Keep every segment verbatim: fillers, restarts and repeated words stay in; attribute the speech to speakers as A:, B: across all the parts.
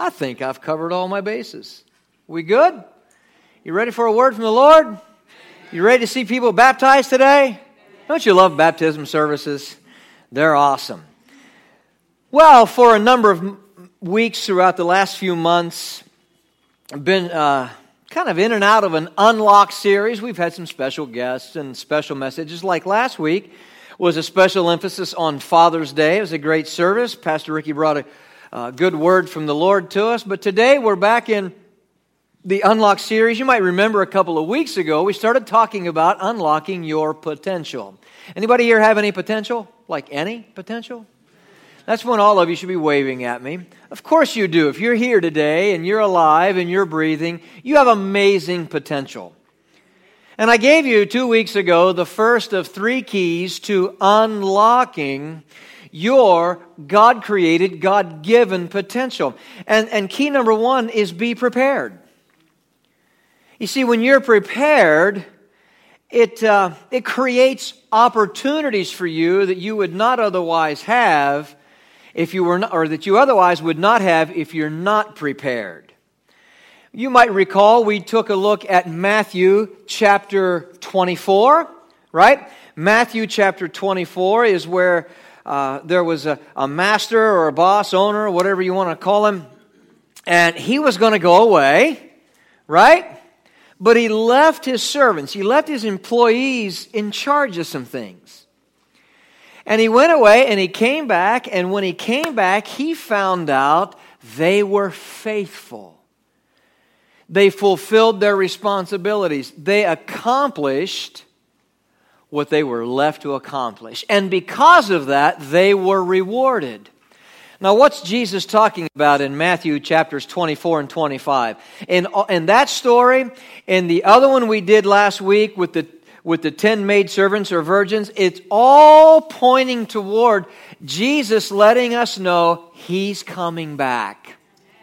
A: I think I've covered all my bases. We good? You ready for a word from the Lord? You ready to see people baptized today? Don't you love baptism services? They're awesome. Well, for a number of weeks throughout the last few months, I've been uh, kind of in and out of an Unlock series. We've had some special guests and special messages. Like last week was a special emphasis on Father's Day. It was a great service. Pastor Ricky brought a uh, good word from the Lord to us. But today we're back in the Unlock series. You might remember a couple of weeks ago, we started talking about unlocking your potential. Anybody here have any potential? Like any potential? That's when all of you should be waving at me. Of course you do. If you're here today and you're alive and you're breathing, you have amazing potential. And I gave you two weeks ago the first of three keys to unlocking your God-created, God-given potential. And, and key number one is be prepared. You see, when you're prepared, it uh, it creates opportunities for you that you would not otherwise have if you were not, or that you otherwise would not have if you're not prepared. You might recall we took a look at Matthew chapter twenty-four, right? Matthew chapter twenty-four is where uh, there was a, a master or a boss, owner, whatever you want to call him, and he was going to go away, right? But he left his servants, he left his employees in charge of some things. And he went away and he came back, and when he came back, he found out they were faithful. They fulfilled their responsibilities. They accomplished what they were left to accomplish. And because of that, they were rewarded. Now, what's Jesus talking about in Matthew chapters twenty-four and twenty-five? In, in that story, in the other one we did last week with the with the ten maidservants or virgins, it's all pointing toward Jesus letting us know He's coming back.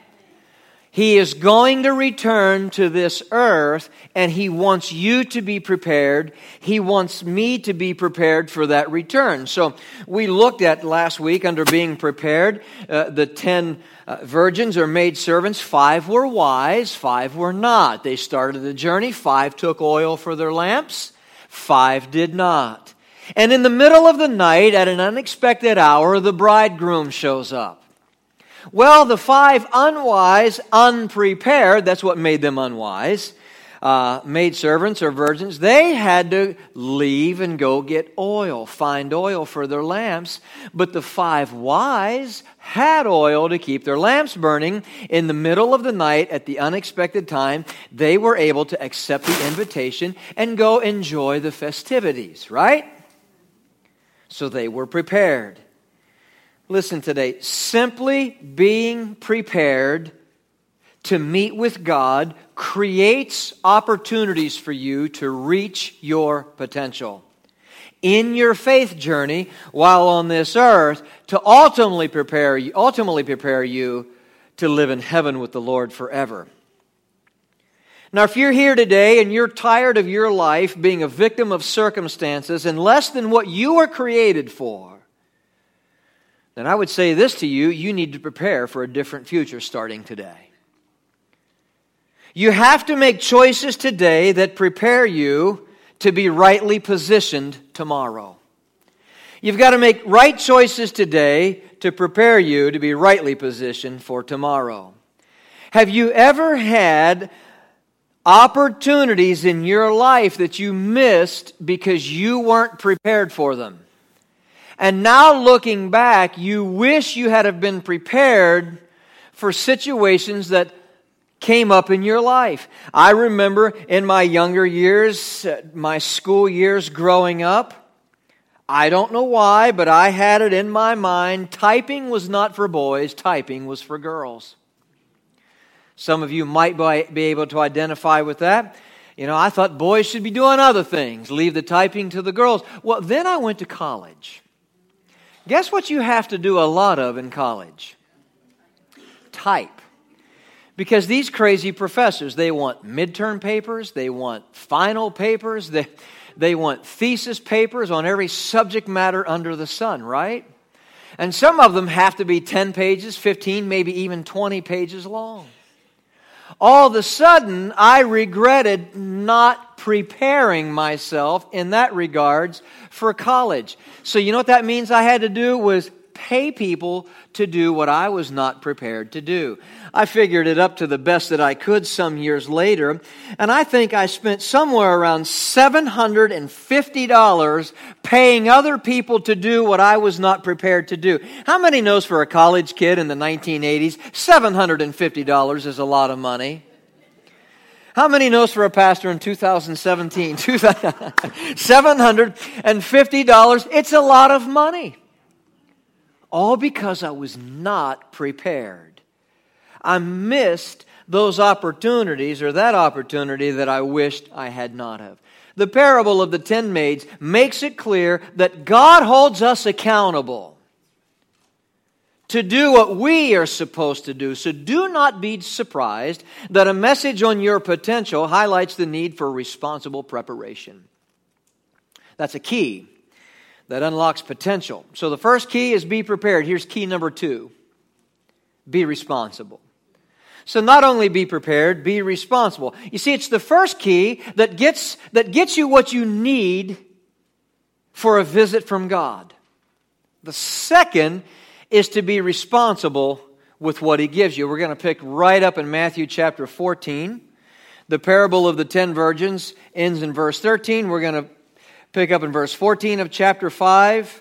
A: He is going to return to this earth, and He wants you to be prepared. He wants me to be prepared for that return. So we looked at last week under being prepared, uh, the ten uh, virgins or maidservants. Five were wise, five were not. They started the journey. Five took oil for their lamps. Five did not. And in the middle of the night, at an unexpected hour, the bridegroom shows up. Well, the five unwise, unprepared, that's what made them unwise, uh, maidservants or virgins, they had to leave and go get oil, find oil for their lamps. But the five wise had oil to keep their lamps burning. In the middle of the night, at the unexpected time, they were able to accept the invitation and go enjoy the festivities, right? So they were prepared. Listen today, simply being prepared to meet with God creates opportunities for you to reach your potential in your faith journey while on this earth to ultimately prepare you, ultimately prepare you to live in heaven with the Lord forever. Now, if you're here today and you're tired of your life being a victim of circumstances and less than what you were created for, then I would say this to you, you need to prepare for a different future starting today. You have to make choices today that prepare you to be rightly positioned tomorrow. You've got to make right choices today to prepare you to be rightly positioned for tomorrow. Have you ever had opportunities in your life that you missed because you weren't prepared for them? And now looking back, you wish you had have been prepared for situations that came up in your life. I remember in my younger years, my school years growing up, I don't know why, but I had it in my mind, typing was not for boys, typing was for girls. Some of you might be able to identify with that. You know, I thought boys should be doing other things, leave the typing to the girls. Well, then I went to college. Guess what you have to do a lot of in college? Type. Because these crazy professors, they want midterm papers, they want final papers, they, they want thesis papers on every subject matter under the sun, right? And some of them have to be ten pages, fifteen, maybe even twenty pages long. All of a sudden, I regretted not preparing myself in that regards for college. So you know what that means I had to do was pay people to do what I was not prepared to do. I figured it up to the best that I could some years later, and I think I spent somewhere around seven hundred fifty dollars paying other people to do what I was not prepared to do. How many knows for a college kid in the nineteen eighties, seven hundred fifty dollars is a lot of money? How many knows for a pastor in two thousand seventeen, seven hundred fifty dollars, it's a lot of money. All because I was not prepared. I missed those opportunities, or that opportunity that I wished I had not have. The parable of the ten maids makes it clear that God holds us accountable to do what we are supposed to do. So do not be surprised that a message on your potential highlights the need for responsible preparation. That's a key that unlocks potential. So the first key is be prepared. Here's key number two. Be responsible. So not only be prepared, be responsible. You see, it's the first key that gets, that gets you what you need for a visit from God. The second is to be responsible with what He gives you. We're going to pick right up in Matthew chapter fourteen. The parable of the ten virgins ends in verse thirteen. We're going to pick up in verse fourteen of chapter five.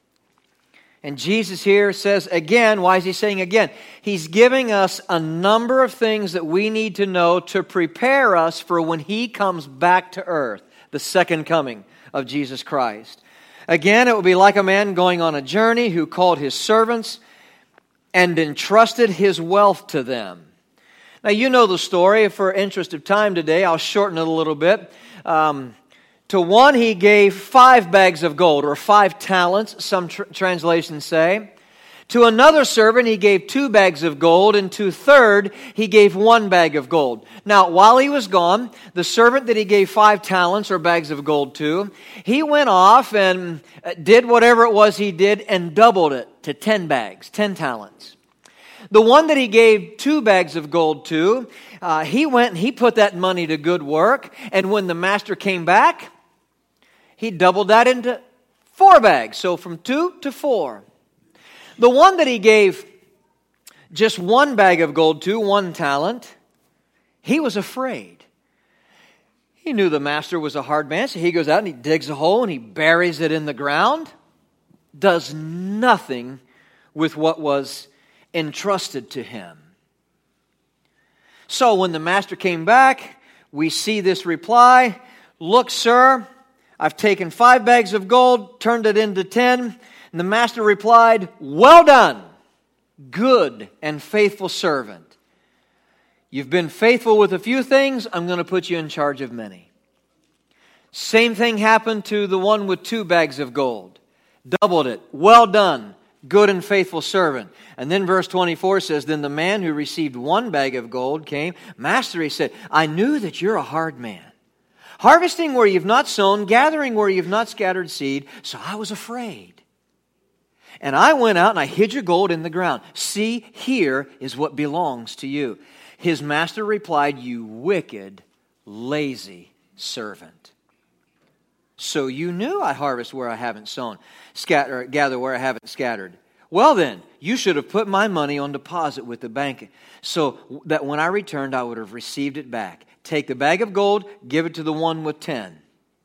A: And Jesus here says again, why is He saying again? He's giving us a number of things that we need to know to prepare us for when He comes back to earth, the second coming of Jesus Christ. Again, it will be like a man going on a journey who called his servants and entrusted his wealth to them. Now, you know the story. For interest of time today, I'll shorten it a little bit. Um, To one he gave five bags of gold, or five talents, some tr- translations say. To another servant he gave two bags of gold, and to third he gave one bag of gold. Now, while he was gone, the servant that he gave five talents or bags of gold to, he went off and did whatever it was he did and doubled it to ten bags, ten talents. The one that he gave two bags of gold to, uh, he went and he put that money to good work, and when the master came back, he doubled that into four bags. So from two to four. The one that he gave just one bag of gold to, one talent, he was afraid. He knew the master was a hard man, so he goes out and he digs a hole and he buries it in the ground. Does nothing with what was entrusted to him. So when the master came back, we see this reply. Look, sir, I've taken five bags of gold, turned it into ten. And the master replied, well done, good and faithful servant. You've been faithful with a few things, I'm going to put you in charge of many. Same thing happened to the one with two bags of gold. Doubled it. Well done, good and faithful servant. And then verse twenty-four says, then the man who received one bag of gold came. Master, he said, I knew that you're a hard man, harvesting where you've not sown, gathering where you've not scattered seed, so I was afraid. And I went out and I hid your gold in the ground. See, here is what belongs to you. His master replied, you wicked, lazy servant. So you knew I harvest where I haven't sown, scatter, gather where I haven't scattered. Well then, you should have put my money on deposit with the bank, so that when I returned, I would have received it back. Take the bag of gold, give it to the one with ten.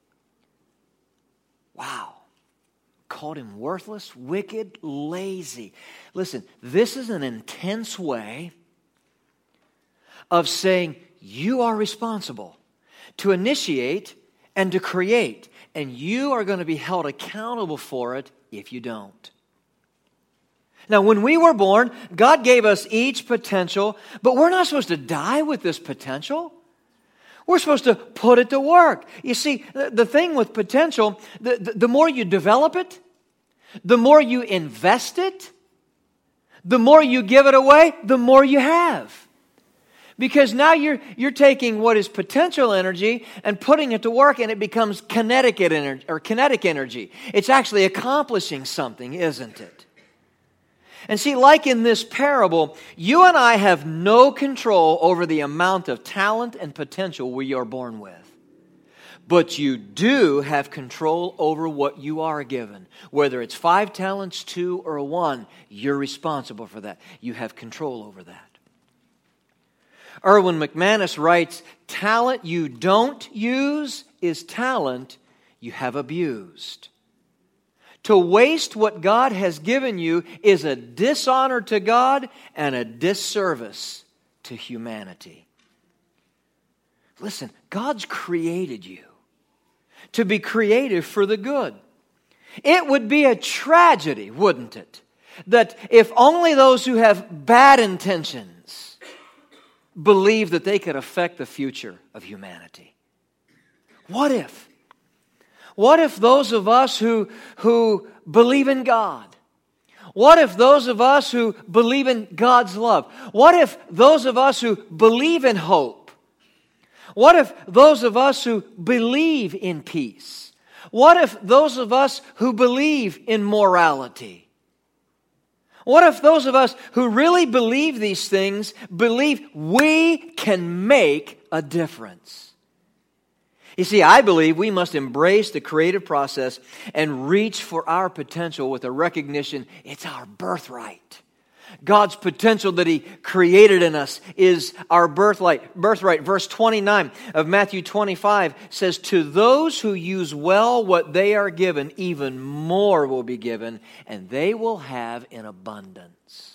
A: Wow. Called him worthless, wicked, lazy. Listen, this is an intense way of saying you are responsible to initiate and to create, and you are going to be held accountable for it if you don't. Now, when we were born, God gave us each potential, but we're not supposed to die with this potential. We're supposed to put it to work. You see, the thing with potential, the, the, the more you develop it, the more you invest it, the more you give it away, the more you have. Because now you're, you're taking what is potential energy and putting it to work, and it becomes kinetic energy, or kinetic energy. It's actually accomplishing something, isn't it? And see, like in this parable, you and I have no control over the amount of talent and potential we are born with. But you do have control over what you are given. Whether it's five talents, two, or one, you're responsible for that. You have control over that. Erwin McManus writes, talent you don't use is talent you have abused. To waste what God has given you is a dishonor to God and a disservice to humanity. Listen, God's created you to be creative for the good. It would be a tragedy, wouldn't it, that if only those who have bad intentions believe that they could affect the future of humanity. What if? What if those of us who, who believe in God? What if those of us who believe in God's love? What if those of us who believe in hope? What if those of us who believe in peace? What if those of us who believe in morality? What if those of us who really believe these things believe we can make a difference? You see, I believe we must embrace the creative process and reach for our potential with a recognition it's our birthright. God's potential that He created in us is our birthright. Birthright. Verse twenty-nine of Matthew twenty-five says, to those who use well what they are given, even more will be given, and they will have in abundance.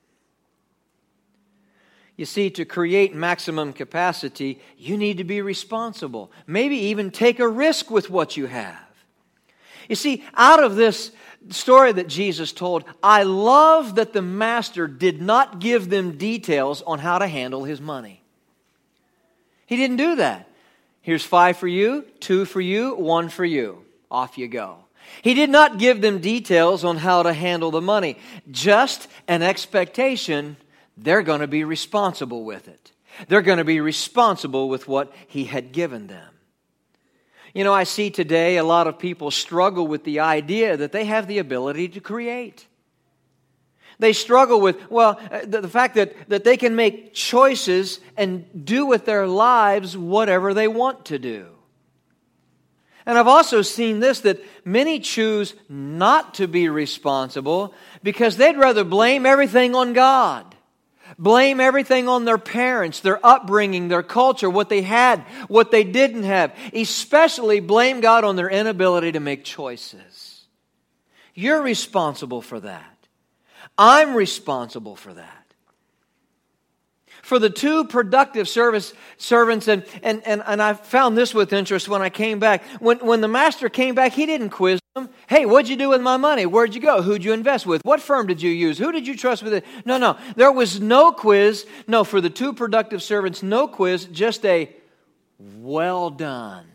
A: You see, to create maximum capacity, you need to be responsible. Maybe even take a risk with what you have. You see, out of this story that Jesus told, I love that the master did not give them details on how to handle his money. He didn't do that. Here's five for you, two for you, one for you. Off you go. He did not give them details on how to handle the money. Just an expectation they're going to be responsible with it. They're going to be responsible with what He had given them. You know, I see today a lot of people struggle with the idea that they have the ability to create. They struggle with, well, the, the fact that, that they can make choices and do with their lives whatever they want to do. And I've also seen this, that many choose not to be responsible because they'd rather blame everything on God. Blame everything on their parents, their upbringing, their culture, what they had, what they didn't have. Especially blame God on their inability to make choices. You're responsible for that. I'm responsible for that. For the two productive service servants, and, and, and, and I found this with interest when I came back. When, when the master came back, he didn't quiz them. Hey, what'd you do with my money? Where'd you go? Who'd you invest with? What firm did you use? Who did you trust with it? No, no. There was no quiz. No, for the two productive servants, no quiz. Just a well done,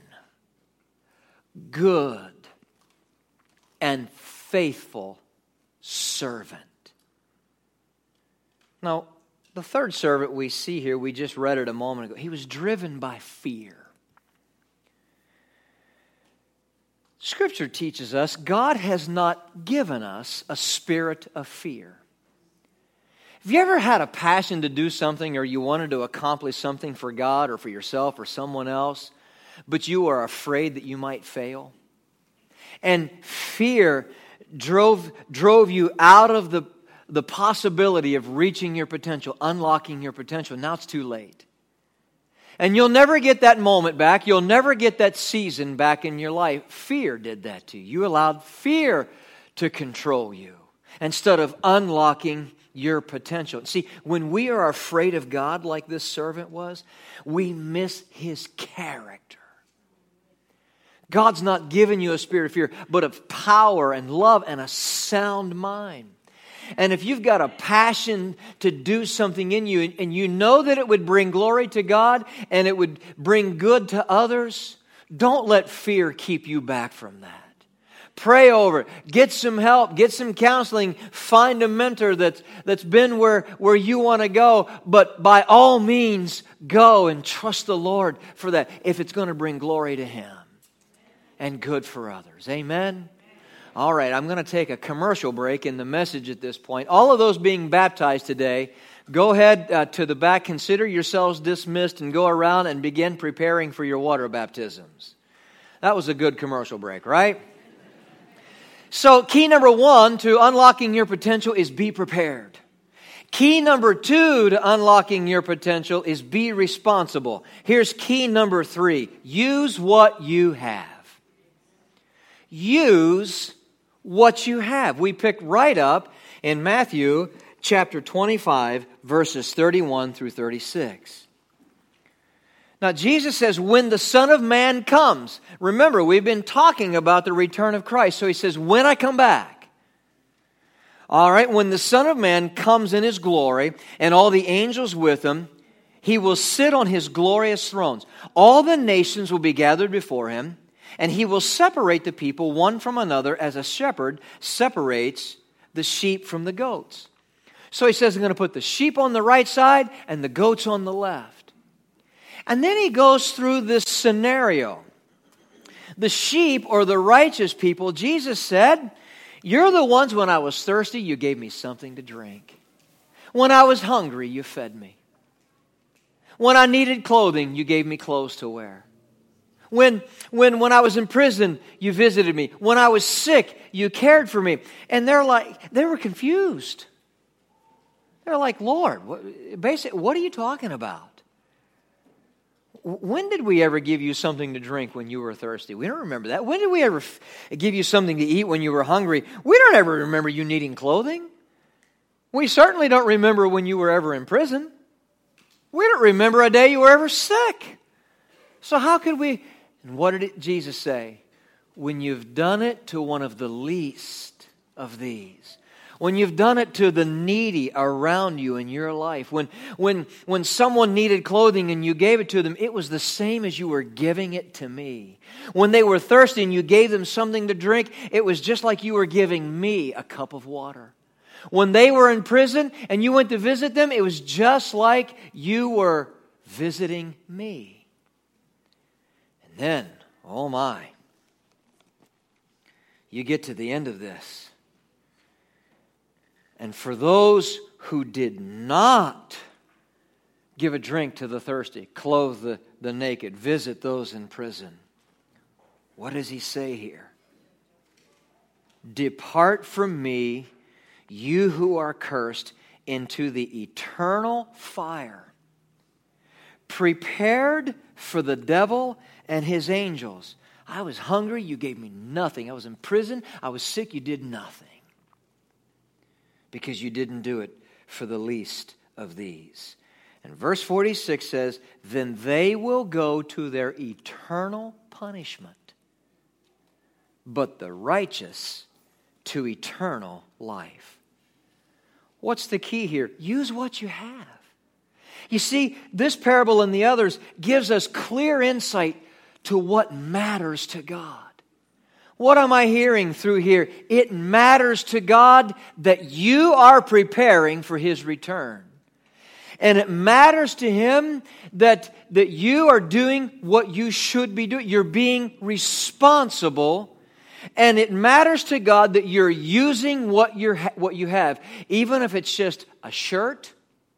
A: good, and faithful servant. Now, the third servant we see here, we just read it a moment ago. He was driven by fear. Scripture teaches us God has not given us a spirit of fear. Have you ever had a passion to do something, or you wanted to accomplish something for God or for yourself or someone else, but you are afraid that you might fail? And fear drove, drove you out of the the possibility of reaching your potential, unlocking your potential. Now it's too late. And you'll never get that moment back. You'll never get that season back in your life. Fear did that to you. You allowed fear to control you instead of unlocking your potential. See, when we are afraid of God like this servant was, we miss His character. God's not given you a spirit of fear, but of power and love and a sound mind. And if you've got a passion to do something in you, and you know that it would bring glory to God and it would bring good to others, don't let fear keep you back from that. Pray over it. Get some help. Get some counseling. Find a mentor that's, that's been where, where you want to go. But by all means, go and trust the Lord for that if it's going to bring glory to Him and good for others. Amen? All right, I'm going to take a commercial break in the message at this point. All of those being baptized today, go ahead uh, to the back, consider yourselves dismissed, and go around and begin preparing for your water baptisms. That was a good commercial break, right? So key number one to unlocking your potential is be prepared. Key number two to unlocking your potential is be responsible. Here's key number three. Use what you have. Use what you have. We pick right up in Matthew chapter twenty-five, verses thirty-one through thirty-six. Now, Jesus says, when the Son of Man comes. Remember, we've been talking about the return of Christ. So he says, when I come back. All right, when the Son of Man comes in His glory and all the angels with Him, He will sit on His glorious thrones. All the nations will be gathered before Him, and He will separate the people one from another as a shepherd separates the sheep from the goats. So He says, I'm going to put the sheep on the right side and the goats on the left. And then He goes through this scenario. The sheep, or the righteous people, Jesus said, you're the ones when I was thirsty, you gave me something to drink. When I was hungry, you fed me. When I needed clothing, you gave me clothes to wear. When, when, when I was in prison, you visited me. When I was sick, you cared for me. And they're like, they were confused. They're like, Lord, what, basically, what are you talking about? When did we ever give you something to drink when you were thirsty? We don't remember that. When did we ever f- give you something to eat when you were hungry? We don't ever remember you needing clothing. We certainly don't remember when you were ever in prison. We don't remember a day you were ever sick. So how could we... And what did it, Jesus say? When you've done it to one of the least of these. When you've done it to the needy around you in your life. When, when, when someone needed clothing and you gave it to them, it was the same as you were giving it to me. When they were thirsty and you gave them something to drink, it was just like you were giving me a cup of water. When they were in prison and you went to visit them, it was just like you were visiting me. And then, oh my, you get to the end of this. And for those who did not give a drink to the thirsty, clothe the, the naked, visit those in prison, what does He say here? Depart from me, you who are cursed, into the eternal fire, prepared for the devil and his angels. I was hungry, you gave me nothing. I was in prison, I was sick, you did nothing. Because you didn't do it for the least of these. And verse forty-six says, then they will go to their eternal punishment, but the righteous to eternal life. What's the key here? Use what you have. You see, this parable and the others gives us clear insight to what matters to God. What am I hearing through here? It matters to God that you are preparing for His return. And it matters to Him that, that you are doing what you should be doing. You're being responsible. And it matters to God that you're using what, you're, what you have. Even if it's just a shirt,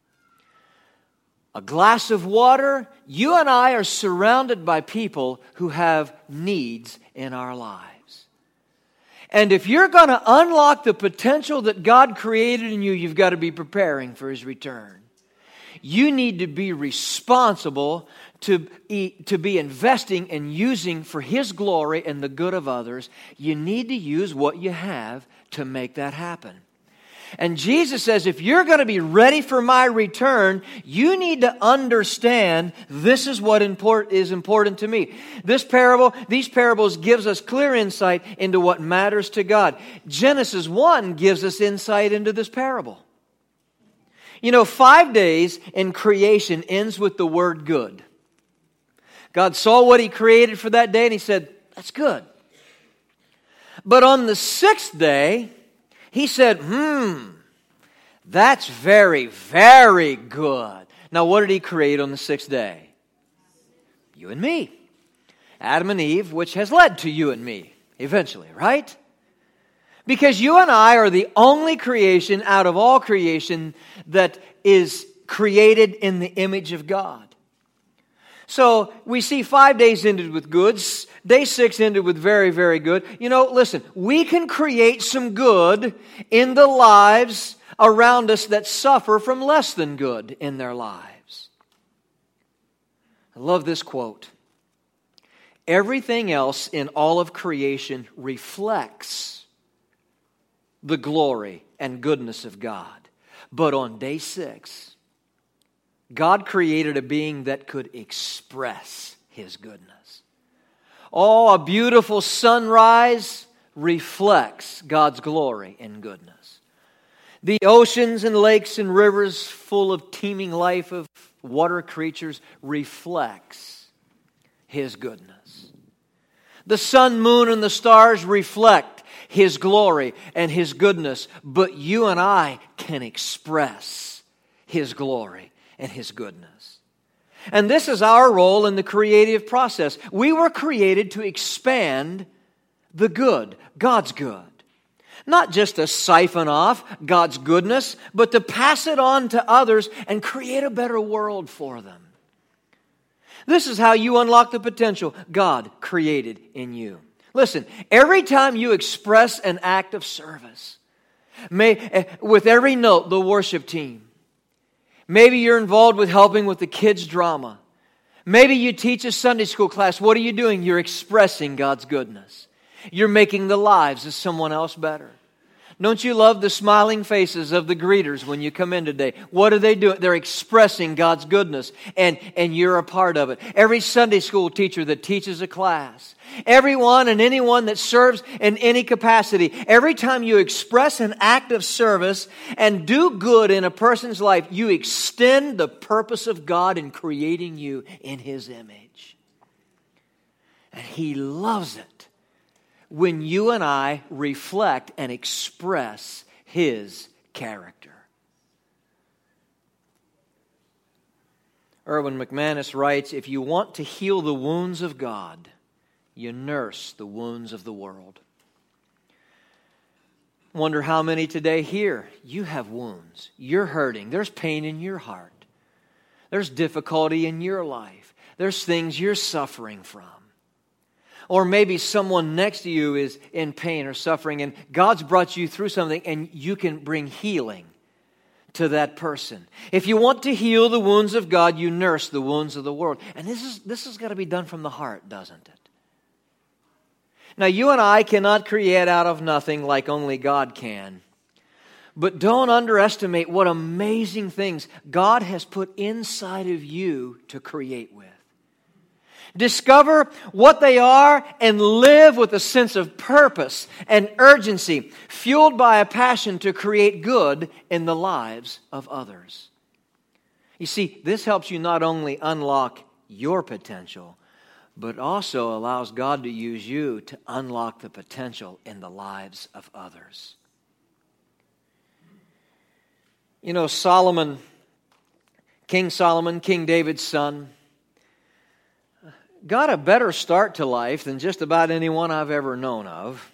A: a glass of water. You and I are surrounded by people who have needs in our lives. And if you're going to unlock the potential that God created in you, you've got to be preparing for His return. You need to be responsible to, to be investing and using for His glory and the good of others. You need to use what you have to make that happen. And Jesus says, if you're going to be ready for my return, you need to understand this is what import, is important to me. This parable, these parables gives us clear insight into what matters to God. Genesis one gives us insight into this parable. You know, five days in creation ends with the word good. God saw what He created for that day and He said, that's good. But on the sixth day, He said, hmm, that's very, very good. Now, what did He create on the sixth day? You and me. Adam and Eve, which has led to you and me, eventually, right? Because you and I are the only creation out of all creation that is created in the image of God. So we see five days ended with good. Day six ended with very, very good. You know, listen, we can create some good in the lives around us that suffer from less than good in their lives. I love this quote. Everything else in all of creation reflects the glory and goodness of God. But on day six, God created a being that could express His goodness. Oh, a beautiful sunrise reflects God's glory and goodness. The oceans and lakes and rivers full of teeming life of water creatures reflects His goodness. The sun, moon, and the stars reflect His glory and His goodness, but you and I can express His glory and His goodness. And this is our role in the creative process. We were created to expand the good, God's good. Not just to siphon off God's goodness, but to pass it on to others and create a better world for them. This is how you unlock the potential God created in you. Listen, every time you express an act of service, may, with every note, the worship team, maybe you're involved with helping with the kids' drama. Maybe you teach a Sunday school class. What are you doing? You're expressing God's goodness. You're making the lives of someone else better. Don't you love the smiling faces of the greeters when you come in today? What are they doing? They're expressing God's goodness, and, and you're a part of it. Every Sunday school teacher that teaches a class, everyone and anyone that serves in any capacity, every time you express an act of service and do good in a person's life, you extend the purpose of God in creating you in His image. And He loves it when you and I reflect and express His character. Erwin McManus writes, if you want to heal the wounds of God, you nurse the wounds of the world. Wonder how many today here, you have wounds. You're hurting. There's pain in your heart. There's difficulty in your life. There's things you're suffering from. Or maybe someone next to you is in pain or suffering, and God's brought you through something, and you can bring healing to that person. If you want to heal the wounds of God, you nurse the wounds of the world. And this is this has got to be done from the heart, doesn't it? Now, you and I cannot create out of nothing like only God can. But don't underestimate what amazing things God has put inside of you to create with. Discover what they are and live with a sense of purpose and urgency, fueled by a passion to create good in the lives of others. You see, this helps you not only unlock your potential, but also allows God to use you to unlock the potential in the lives of others. You know, Solomon, King Solomon, King David's son, got a better start to life than just about anyone I've ever known of.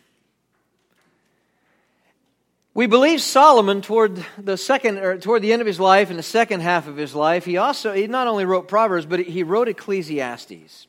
A: We believe Solomon, toward the second, or toward the end of his life, in the second half of his life, he also he not only wrote Proverbs, but he wrote Ecclesiastes.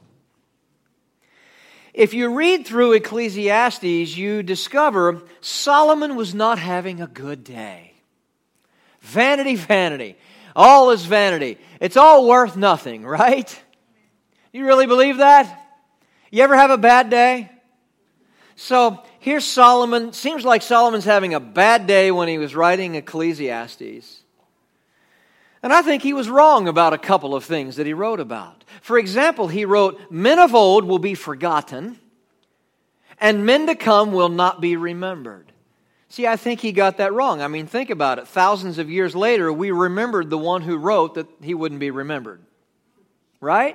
A: If you read through Ecclesiastes, you discover Solomon was not having a good day. Vanity, vanity. All is vanity. It's all worth nothing, right? You really believe that? You ever have a bad day? So here's Solomon. Seems like Solomon's having a bad day when he was writing Ecclesiastes. And I think he was wrong about a couple of things that he wrote about. For example, he wrote, men of old will be forgotten, and men to come will not be remembered. See, I think he got that wrong. I mean, think about it. Thousands of years later, we remembered the one who wrote that he wouldn't be remembered. Right?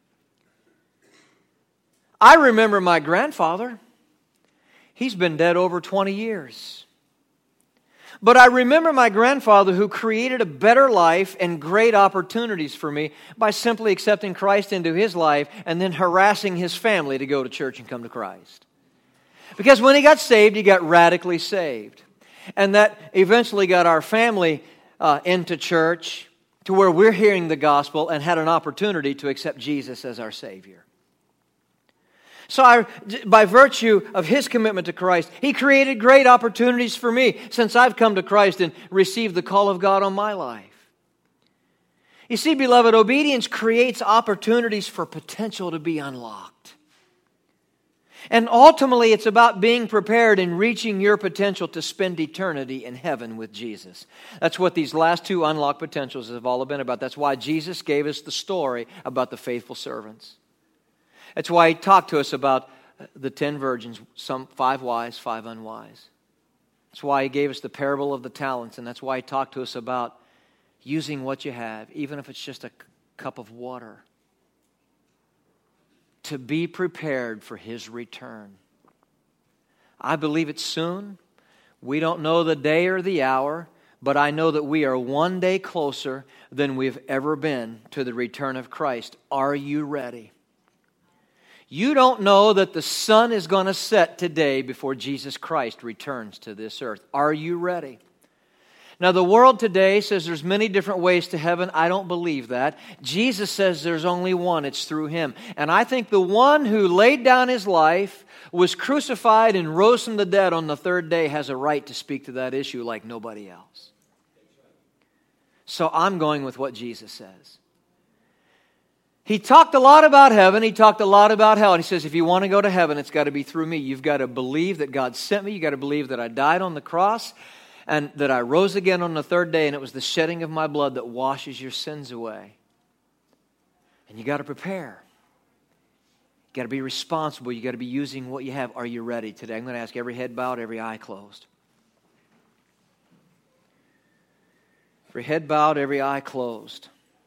A: I remember my grandfather. He's been dead over twenty years. But I remember my grandfather who created a better life and great opportunities for me by simply accepting Christ into his life and then harassing his family to go to church and come to Christ. Because when he got saved, he got radically saved. And that eventually got our family uh, into church to where we're hearing the gospel and had an opportunity to accept Jesus as our Savior. So I, by virtue of his commitment to Christ, he created great opportunities for me since I've come to Christ and received the call of God on my life. You see, beloved, obedience creates opportunities for potential to be unlocked. And ultimately, it's about being prepared and reaching your potential to spend eternity in heaven with Jesus. That's what these last two unlocked potentials have all been about. That's why Jesus gave us the story about the faithful servants. That's why he talked to us about the ten virgins, some five wise, five unwise. That's why he gave us the parable of the talents, and that's why he talked to us about using what you have, even if it's just a cup of water, to be prepared for his return. I believe it's soon. We don't know the day or the hour, but I know that we are one day closer than we've ever been to the return of Christ. Are you ready? You don't know that the sun is going to set today before Jesus Christ returns to this earth. Are you ready? Now, the world today says there's many different ways to heaven. I don't believe that. Jesus says there's only one. It's through him. And I think the one who laid down his life, was crucified, and rose from the dead on the third day has a right to speak to that issue like nobody else. So I'm going with what Jesus says. He talked a lot about heaven. He talked a lot about hell. And he says, if you want to go to heaven, it's got to be through me. You've got to believe that God sent me. You've got to believe that I died on the cross and that I rose again on the third day, and it was the shedding of my blood that washes your sins away. And you got to prepare. You got to be responsible. You got to be using what you have. Are you ready today? I'm going to ask every head bowed, every eye closed. Every head bowed, every eye closed.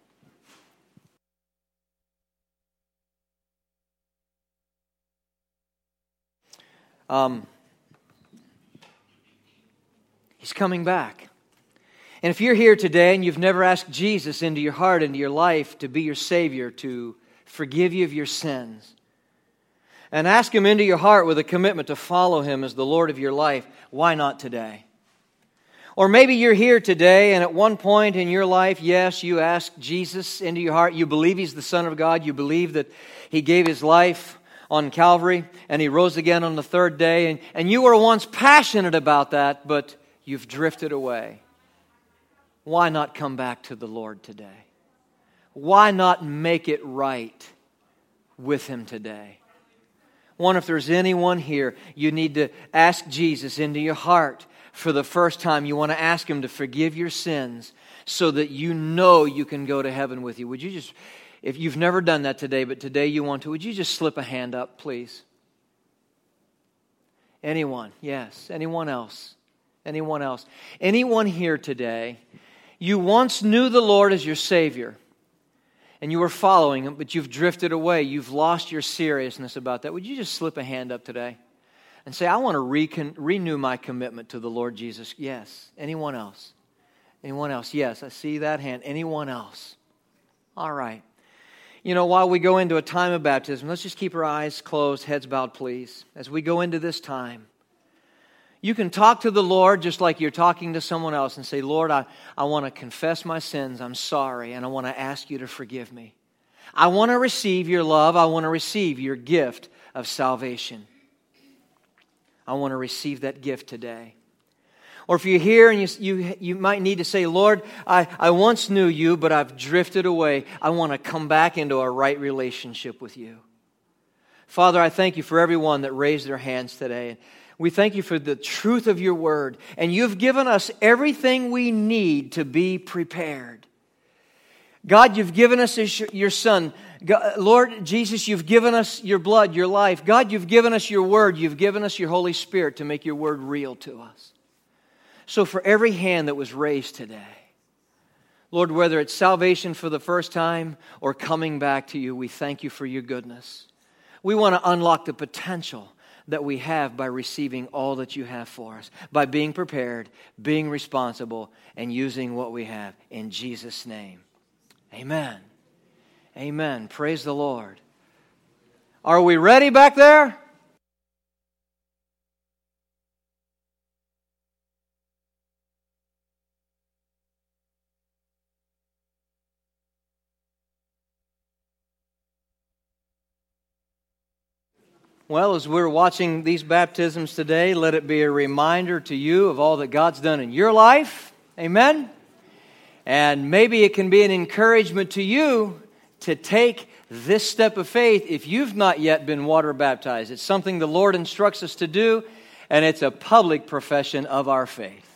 A: Um, he's coming back. And if you're here today and you've never asked Jesus into your heart, into your life, to be your Savior, to forgive you of your sins, and ask Him into your heart with a commitment to follow Him as the Lord of your life, why not today? Or maybe you're here today and at one point in your life, yes, you asked Jesus into your heart. You believe He's the Son of God. You believe that He gave His life on Calvary and He rose again on the third day. And, and you were once passionate about that, but you've drifted away. Why not come back to the Lord today? Why not make it right with Him today? I wonder if there's anyone here, you need to ask Jesus into your heart for the first time. You want to ask Him to forgive your sins so that you know you can go to heaven with you. Would you just, if you've never done that today, but today you want to, would you just slip a hand up, please? Anyone? Yes. Anyone else? Anyone else? Anyone here today, you once knew the Lord as your Savior, and you were following Him, but you've drifted away. You've lost your seriousness about that. Would you just slip a hand up today and say, I want to recon- renew my commitment to the Lord Jesus? Yes. Anyone else? Anyone else? Yes, I see that hand. Anyone else? All right. You know, while we go into a time of baptism, let's just keep our eyes closed, heads bowed, please. As we go into this time, you can talk to the Lord just like you're talking to someone else and say, Lord, I, I want to confess my sins. I'm sorry, and I want to ask you to forgive me. I want to receive your love. I want to receive your gift of salvation. I want to receive that gift today. Or if you're here and you, you, you might need to say, Lord, I, I once knew you, but I've drifted away. I want to come back into a right relationship with you. Father, I thank you for everyone that raised their hands today. We thank you for the truth of your word. And you've given us everything we need to be prepared. God, you've given us your Son. God, Lord Jesus, you've given us your blood, your life. God, you've given us your word. You've given us your Holy Spirit to make your word real to us. So for every hand that was raised today, Lord, whether it's salvation for the first time or coming back to you, we thank you for your goodness. We want to unlock the potential that we have by receiving all that you have for us, by being prepared, being responsible, and using what we have. In Jesus' name, amen. Amen. Praise the Lord. Are we ready back there? Well, as we're watching these baptisms today, let it be a reminder to you of all that God's done in your life. Amen? And maybe it can be an encouragement to you to take this step of faith if you've not yet been water baptized. It's something the Lord instructs us to do, and it's a public profession of our faith.